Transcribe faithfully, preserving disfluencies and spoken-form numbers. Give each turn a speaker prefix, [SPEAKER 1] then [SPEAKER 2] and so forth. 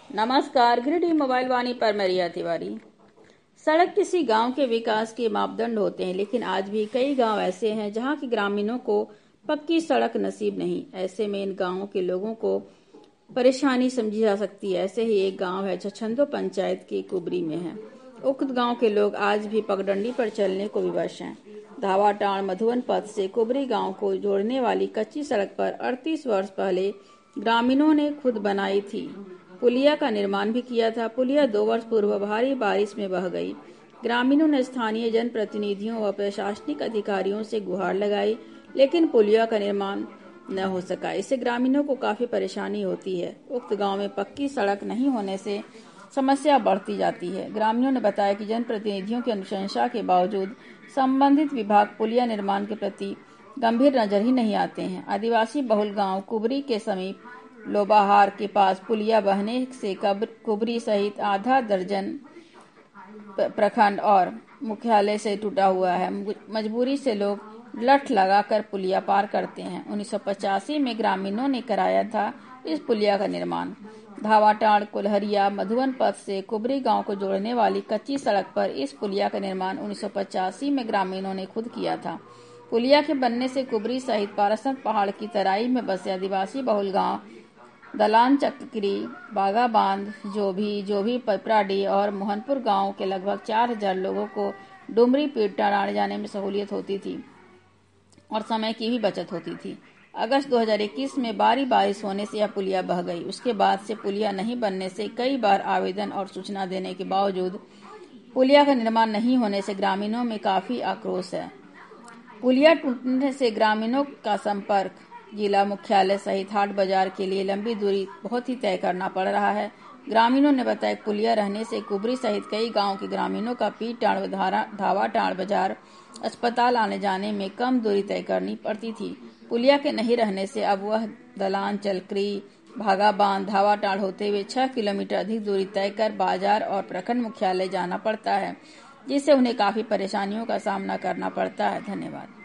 [SPEAKER 1] नमस्कार, गिरिडीह मोबाइल वाणी पर मैं रिया तिवारी। सड़क किसी गांव के विकास के मापदंड होते हैं, लेकिन आज भी कई गांव ऐसे हैं जहां के ग्रामीणों को पक्की सड़क नसीब नहीं। ऐसे में इन गांवों के लोगों को परेशानी समझी जा सकती है। ऐसे ही एक गांव है छछंदो पंचायत के कुबरी में है। उक्त गांव के लोग आज भी पगडंडी पर चलने को विवश हैं। धावाटांड़ मधुवन पथ से कुबरी गांव को जोड़ने वाली कच्ची सड़क पर अड़तीस वर्ष पहले ग्रामीणों ने खुद बनाई थी। पुलिया का निर्माण भी किया था। पुलिया दो वर्ष पूर्व भारी बारिश में बह गई। ग्रामीणों ने स्थानीय जनप्रतिनिधियों व प्रशासनिक अधिकारियों से गुहार लगाई, लेकिन पुलिया का निर्माण न हो सका। इससे ग्रामीणों को काफी परेशानी होती है। उक्त गांव में पक्की सड़क नहीं होने से समस्या बढ़ती जाती है। ग्रामीणों ने बताया कि जनप्रतिनिधियों की अनुशंसा के बावजूद संबंधित विभाग पुलिया निर्माण के प्रति गंभीर नजर ही नहीं आते हैं। आदिवासी बहुल गांव कुबरी के समीप लोबाहार के पास पुलिया बहने से कुबरी सहित आधा दर्जन प्रखंड और मुख्यालय से टूटा हुआ है। मजबूरी से लोग लठ लगाकर पुलिया पार करते हैं। उन्नीस सौ पचासी में ग्रामीणों ने कराया था इस पुलिया का निर्माण। धावाटांड़ कुल्हरिया मधुवन पथ से कुबरी गांव को जोड़ने वाली कच्ची सड़क पर इस पुलिया का निर्माण उन्नीस सौ पचासी में ग्रामीणों ने खुद किया था। पुलिया के बनने से कुबरी सहित पारसनाथ पहाड़ की तराई में बसे आदिवासी बहुल गांव दलान चक्री, बागा बांध, जोभी, जोभी पिपराडी और मोहनपुर गांव के लगभग चार हजार लोगों को डुमरी पीड़टांड़ आने जाने में सहूलियत होती थी और समय की भी बचत होती थी। अगस्त दो हज़ार इक्कीस में भारी बारिश होने से यह पुलिया बह गई। उसके बाद से पुलिया नहीं बनने से कई बार आवेदन और सूचना देने के बावजूद पुलिया का निर्माण नहीं होने से ग्रामीणों में काफी आक्रोश है। पुलिया टूटने से ग्रामीणों का संपर्क जिला मुख्यालय सहित हाट बाजार के लिए लंबी दूरी बहुत ही तय करना पड़ रहा है। ग्रामीणों ने बताया कि पुलिया रहने से कुबरी सहित कई गांव के ग्रामीणों का पीड़टांड़ व धावाटांड़ बाजार अस्पताल आने जाने में कम दूरी तय करनी पड़ती थी। पुलिया के नहीं रहने से अब वह दलान चक्री, भागा बांध, धावाटांड़ होते हुए छह किलोमीटर अधिक दूरी तय कर बाजार और प्रखंड मुख्यालय जाना पड़ता है, जिससे उन्हें काफी परेशानियों का सामना करना पड़ता है। धन्यवाद।